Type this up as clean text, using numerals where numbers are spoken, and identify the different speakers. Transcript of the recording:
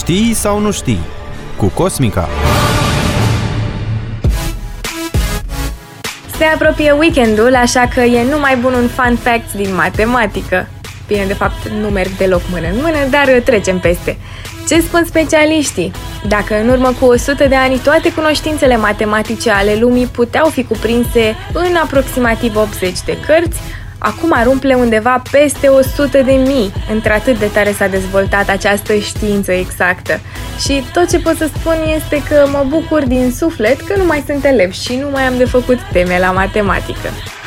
Speaker 1: Știi sau nu știi? Cu Cosmica.
Speaker 2: Se apropie weekendul, așa că e numai bun un fun fact din matematică. Bine, de fapt, nu merg deloc mână în mână, dar trecem peste. Ce spun specialiștii? Dacă în urmă cu 100 de ani toate cunoștințele matematice ale lumii puteau fi cuprinse în aproximativ 80 de cărți, acum ar umple undeva peste 100.000, într-atât de tare s-a dezvoltat această știință exactă. Și tot ce pot să spun este că mă bucur din suflet că nu mai sunt elev și nu mai am de făcut teme la matematică.